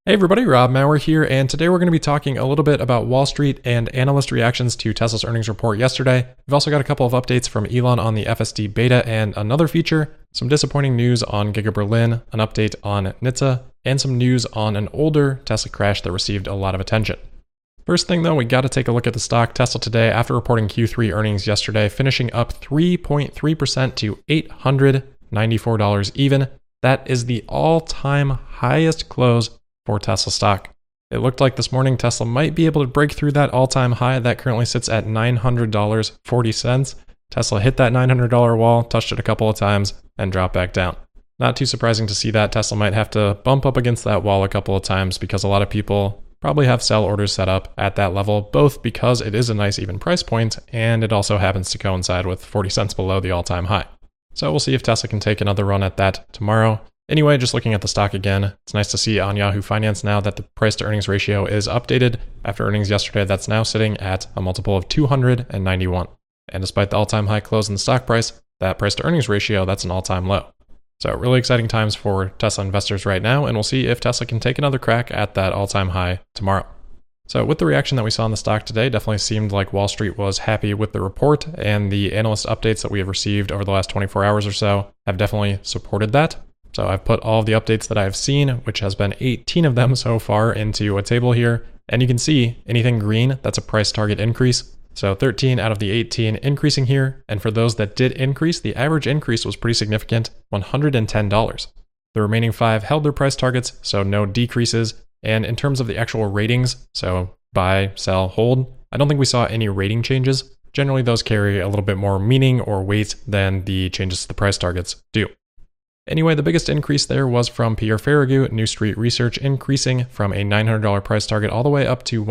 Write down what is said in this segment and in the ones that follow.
Hey everybody, Rob Maurer here, and today we're going to be talking a little bit about Wall Street and analyst reactions to Tesla's earnings report yesterday. We've also got a couple of updates from Elon on the FSD beta and another feature, some disappointing news on Giga Berlin, an update on NHTSA, and some news on an older Tesla crash that received a lot of attention. First thing though, we got to take a look at the stock. Tesla today, after reporting Q3 earnings yesterday, finishing up 3.3% to $894 even. That is the all-time highest close for Tesla stock. It looked like this morning Tesla might be able to break through that all-time high that currently sits at $900.40. Tesla hit that $900 wall, touched it a couple of times, and dropped back down. Not too surprising to see that. Tesla might have to bump up against that wall a couple of times because a lot of people probably have sell orders set up at that level, both because it is a nice even price point and it also happens to coincide with 40 cents below the all-time high. So we'll see if Tesla can take another run at that tomorrow. Anyway, just looking at the stock again, it's nice to see on Yahoo Finance now that the price to earnings ratio is updated. After earnings yesterday, that's now sitting at a multiple of 291. And despite the all-time high close in the stock price, that price to earnings ratio, that's an all-time low. So really exciting times for Tesla investors right now, and we'll see if Tesla can take another crack at that all-time high tomorrow. So with the reaction that we saw in the stock today, definitely seemed like Wall Street was happy with the report, and the analyst updates that we have received over the last 24 hours or so have definitely supported that. So I've put all of the updates that I've seen, which has been 18 of them so far, into a table here. And you can see anything green, that's a price target increase. So 13 out of the 18 increasing here. And for those that did increase, the average increase was pretty significant, $110. The remaining 5 held their price targets, so no decreases. And in terms of the actual ratings, so buy, sell, hold, I don't think we saw any rating changes. Generally, those carry a little bit more meaning or weight than the changes to the price targets do. Anyway, the biggest increase there was from Pierre Ferragu, New Street Research, increasing from a $900 price target all the way up to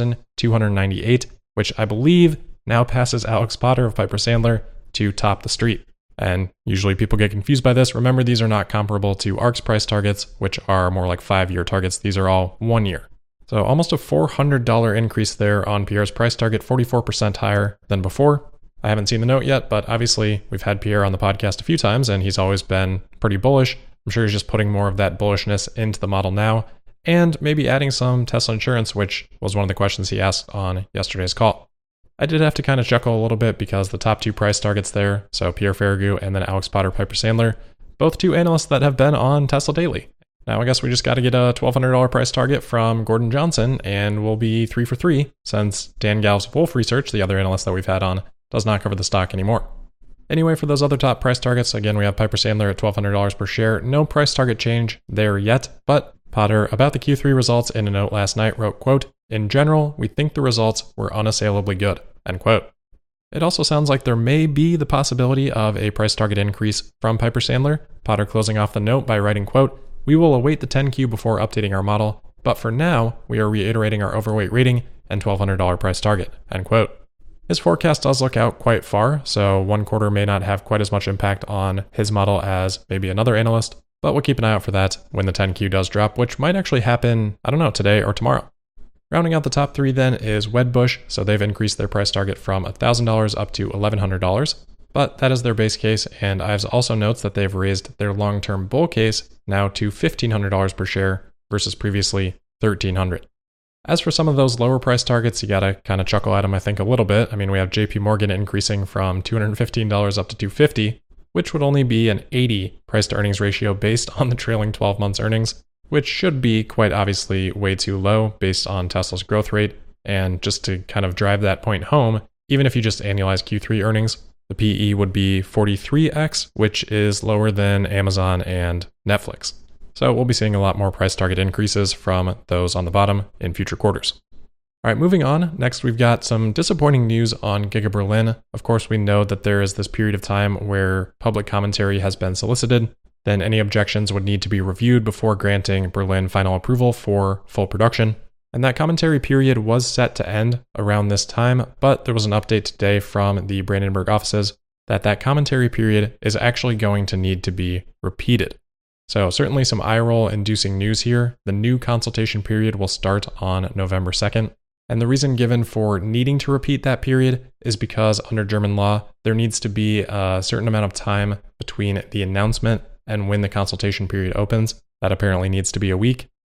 $1,298, which I believe now passes Alex Potter of Piper Sandler to top the street. And usually people get confused by this. Remember, these are not comparable to ARK's price targets, which are more like 5-year targets. These are all 1 year. So almost a $400 increase there on Pierre's price target, 44% higher than before. I haven't seen the note yet, but obviously we've had Pierre on the podcast a few times and he's always been pretty bullish. I'm sure he's just putting more of that bullishness into the model now and maybe adding some Tesla insurance, which was one of the questions he asked on yesterday's call. I did have to kind of chuckle a little bit because the top 2 price targets there, so Pierre Ferragu and then Alex Potter, Piper Sandler, both 2 analysts that have been on Tesla Daily. Now I guess we just got to get a $1,200 price target from Gordon Johnson and we'll be 3 for 3 since Dan Galv's Wolf Research, the other analyst that we've had on, does not cover the stock anymore. Anyway, for those other top price targets, again, we have Piper Sandler at $1,200 per share. No price target change there yet, but Potter, about the Q3 results in a note last night, wrote, quote, "In general, we think the results were unassailably good," end quote. It also sounds like there may be the possibility of a price target increase from Piper Sandler. Potter closing off the note by writing, quote, "We will await the 10Q before updating our model, but for now, we are reiterating our overweight rating and $1,200 price target," end quote. His forecast does look out quite far, so 1 quarter may not have quite as much impact on his model as maybe another analyst, but we'll keep an eye out for that when the 10Q does drop, which might actually happen, I don't know, today or tomorrow. Rounding out the top 3 then is Wedbush, so they've increased their price target from $1,000 up to $1,100, but that is their base case, and Ives also notes that they've raised their long-term bull case now to $1,500 per share versus previously $1,300. As for some of those lower price targets, you gotta kind of chuckle at them, I think, a little bit. I mean, we have JP Morgan increasing from $215 up to $250, which would only be an 80 price to earnings ratio based on the trailing 12 months earnings, which should be quite obviously way too low based on Tesla's growth rate. And just to kind of drive that point home, even if you just annualize Q3 earnings, the PE would be 43x, which is lower than Amazon and Netflix. So we'll be seeing a lot more price target increases from those on the bottom in future quarters. All right, moving on. Next, we've got some disappointing news on Giga Berlin. Of course, we know that there is this period of time where public commentary has been solicited. Then any objections would need to be reviewed before granting Berlin final approval for full production. And that commentary period was set to end around this time, but there was an update today from the Brandenburg offices that commentary period is actually going to need to be repeated. So certainly some eye roll inducing news here. The new consultation period will start on November 2nd. And the reason given for needing to repeat that period is because under German law, there needs to be a certain amount of time between the announcement and when the consultation period opens. That apparently needs to be a week.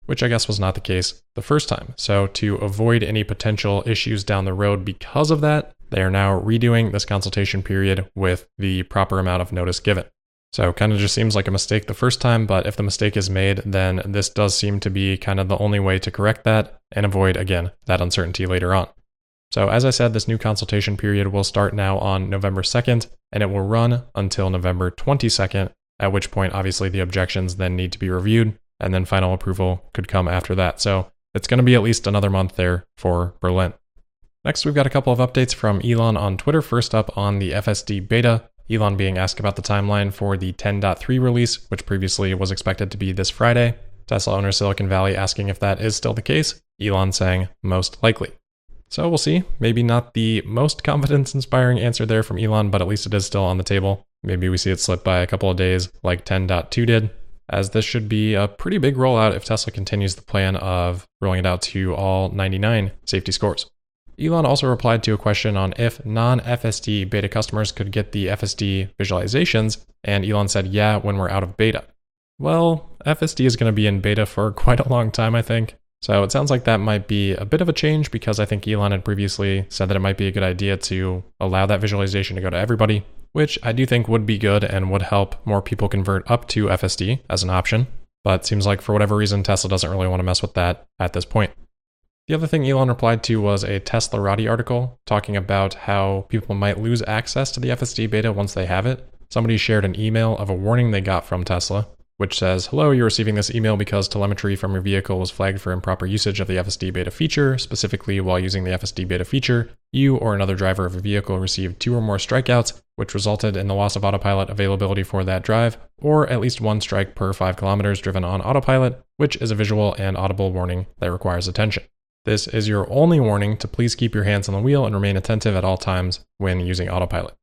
which I guess was not the case the first time. So to avoid any potential issues down the road because of that, they are now redoing this consultation period with the proper amount of notice given. So kind of just seems like a mistake the first time, but if the mistake is made, then this does seem to be kind of the only way to correct that and avoid, again, that uncertainty later on. So as I said, this new consultation period will start now on November 2nd, and it will run until November 22nd, at which point, obviously, the objections then need to be reviewed, and then final approval could come after that. So it's going to be at least another month there for Berlin. Next, we've got a couple of updates from Elon on Twitter. First up on the FSD beta, Elon being asked about the timeline for the 10.3 release, which previously was expected to be this Friday. Tesla owner Silicon Valley asking if that is still the case. Elon saying most likely. So we'll see. Maybe not the most confidence-inspiring answer there from Elon, but at least it is still on the table. Maybe we see it slip by a couple of days like 10.2 did, as this should be a pretty big rollout if Tesla continues the plan of rolling it out to all 99 safety scores. Elon also replied to a question on if non-FSD beta customers could get the FSD visualizations, and Elon said, yeah, when we're out of beta. Well, FSD is going to be in beta for quite a long time, I think. So it sounds like that might be a bit of a change because I think Elon had previously said that it might be a good idea to allow that visualization to go to everybody, which I do think would be good and would help more people convert up to FSD as an option. But it seems like for whatever reason, Tesla doesn't really want to mess with that at this point. The other thing Elon replied to was a Teslarati article talking about how people might lose access to the FSD beta once they have it. Somebody shared an email of a warning they got from Tesla, which says, hello, you're receiving this email because telemetry from your vehicle was flagged for improper usage of the FSD beta feature. Specifically, while using the FSD beta feature, you or another driver of a vehicle received 2 or more strikeouts, which resulted in the loss of autopilot availability for that drive, or at least 1 strike per 5 kilometers driven on autopilot, which is a visual and audible warning that requires attention. This is your only warning to please keep your hands on the wheel and remain attentive at all times when using autopilot.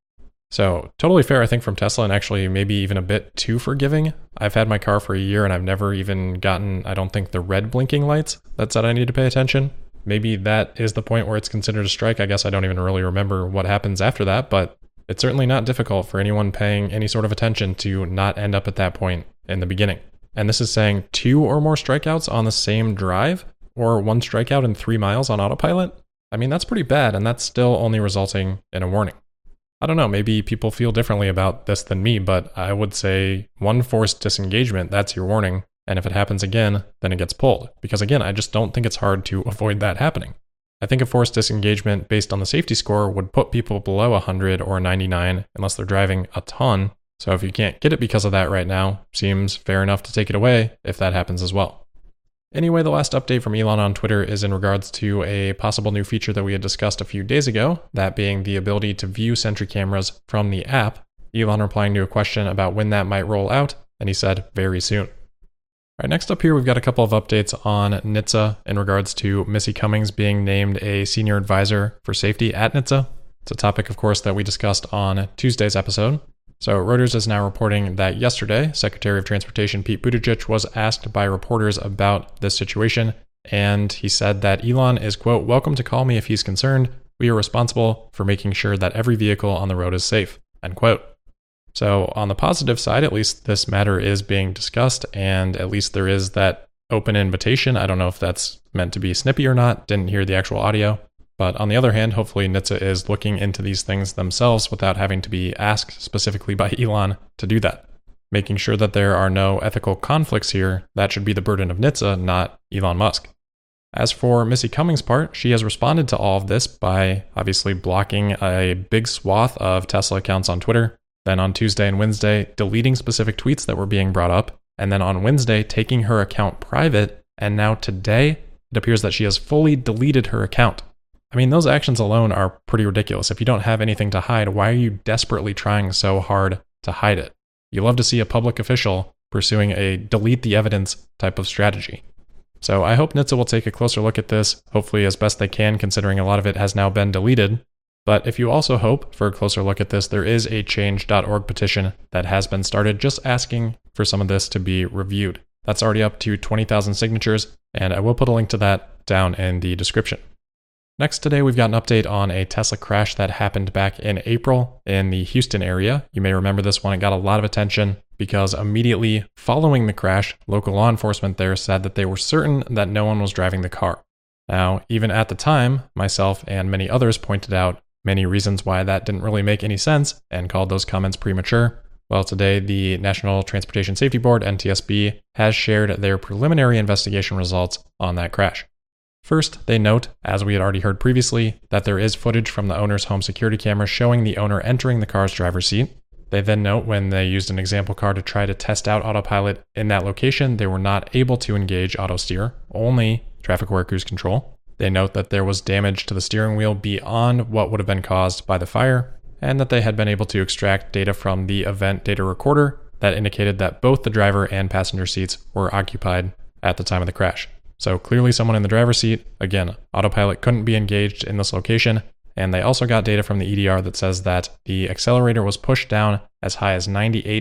So totally fair, I think, from Tesla, and actually maybe even a bit too forgiving. I've had my car for a year and I've never even gotten, I don't think, the red blinking lights that said I need to pay attention. Maybe that is the point where it's considered a strike. I guess I don't even really remember what happens after that, but it's certainly not difficult for anyone paying any sort of attention to not end up at that point in the beginning. And this is saying 2 or more strikeouts on the same drive, or 1 strikeout in 3 miles on autopilot? I mean, that's pretty bad, and that's still only resulting in a warning. I don't know, maybe people feel differently about this than me, but I would say 1 forced disengagement, that's your warning. And if it happens again, then it gets pulled. Because again, I just don't think it's hard to avoid that happening. I think a forced disengagement based on the safety score would put people below 100 or 99 unless they're driving a ton. So if you can't get it because of that right now, seems fair enough to take it away if that happens as well. Anyway, the last update from Elon on Twitter is in regards to a possible new feature that we had discussed a few days ago, that being the ability to view Sentry cameras from the app. Elon replying to a question about when that might roll out, and he said, very soon. All right, next up here, we've got a couple of updates on NHTSA in regards to Missy Cummings being named a senior advisor for safety at NHTSA. It's a topic, of course, that we discussed on Tuesday's episode. So Reuters is now reporting that yesterday, Secretary of Transportation Pete Buttigieg was asked by reporters about this situation, and he said that Elon is, quote, welcome to call me if he's concerned. We are responsible for making sure that every vehicle on the road is safe, end quote. So on the positive side, at least this matter is being discussed, and at least there is that open invitation. I don't know if that's meant to be snippy or not, didn't hear the actual audio. But on the other hand, hopefully NHTSA is looking into these things themselves without having to be asked specifically by Elon to do that. Making sure that there are no ethical conflicts here, that should be the burden of NHTSA, not Elon Musk. As for Missy Cummings' part, she has responded to all of this by obviously blocking a big swath of Tesla accounts on Twitter, then on Tuesday and Wednesday, deleting specific tweets that were being brought up, and then on Wednesday, taking her account private, and now today, it appears that she has fully deleted her account. I mean, those actions alone are pretty ridiculous. If you don't have anything to hide, why are you desperately trying so hard to hide it? You love to see a public official pursuing a delete the evidence type of strategy. So I hope NHTSA will take a closer look at this, hopefully as best they can, considering a lot of it has now been deleted. But if you also hope for a closer look at this, there is a change.org petition that has been started just asking for some of this to be reviewed. That's already up to 20,000 signatures, and I will put a link to that down in the description. Next today, we've got an update on a Tesla crash that happened back in April in the Houston area. You may remember this one. It got a lot of attention. because immediately following the crash, local law enforcement there said that they were certain that no one was driving the car. Now, even at the time, myself and many others pointed out many reasons why that didn't really make any sense and called those comments premature. Well, today, the National Transportation Safety Board, NTSB, has shared their preliminary investigation results on that crash. First, they note, as we had already heard previously, that there is footage from the owner's home security camera showing the owner entering the car's driver's seat. They then note when they used an example car to try to test out autopilot in that location, they were not able to engage auto steer, only traffic-aware cruise control. They note that there was damage to the steering wheel beyond what would have been caused by the fire, and that they had been able to extract data from the event data recorder that indicated that both the driver and passenger seats were occupied at the time of the crash. So clearly someone in the driver's seat. Again, autopilot couldn't be engaged in this location, and they also got data from the EDR that says that the accelerator was pushed down as high as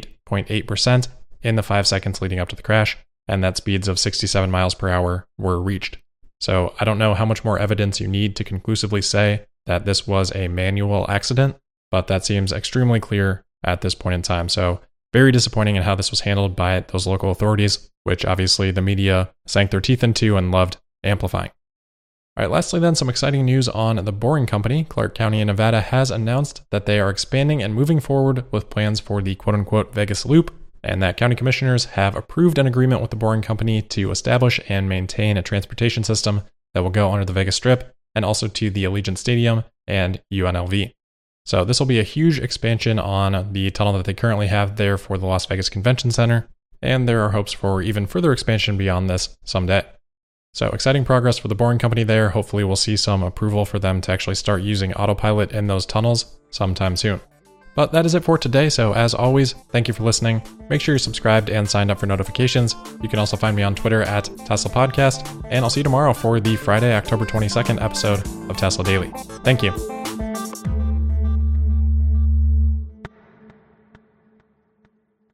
98.8% in the 5 seconds leading up to the crash, and that speeds of 67 miles per hour were reached. So I don't know how much more evidence you need to conclusively say that this was a manual accident, but that seems extremely clear at this point in time. So very disappointing in how this was handled by those local authorities, which obviously the media sank their teeth into and loved amplifying. All right, lastly then, some exciting news on the Boring Company. Clark County in Nevada has announced that they are expanding and moving forward with plans for the quote-unquote Vegas Loop, and that county commissioners have approved an agreement with the Boring Company to establish and maintain a transportation system that will go under the Vegas Strip and also to the Allegiant Stadium and UNLV. So this will be a huge expansion on the tunnel that they currently have there for the Las Vegas Convention Center, and there are hopes for even further expansion beyond this someday. So exciting progress for the Boring Company there. Hopefully we'll see some approval for them to actually start using autopilot in those tunnels sometime soon. But that is it for today, so as always, thank you for listening. Make sure you're subscribed and signed up for notifications. You can also find me on Twitter at Tesla Podcast, and I'll see you tomorrow for the Friday, October 22nd episode of Tesla Daily. Thank you.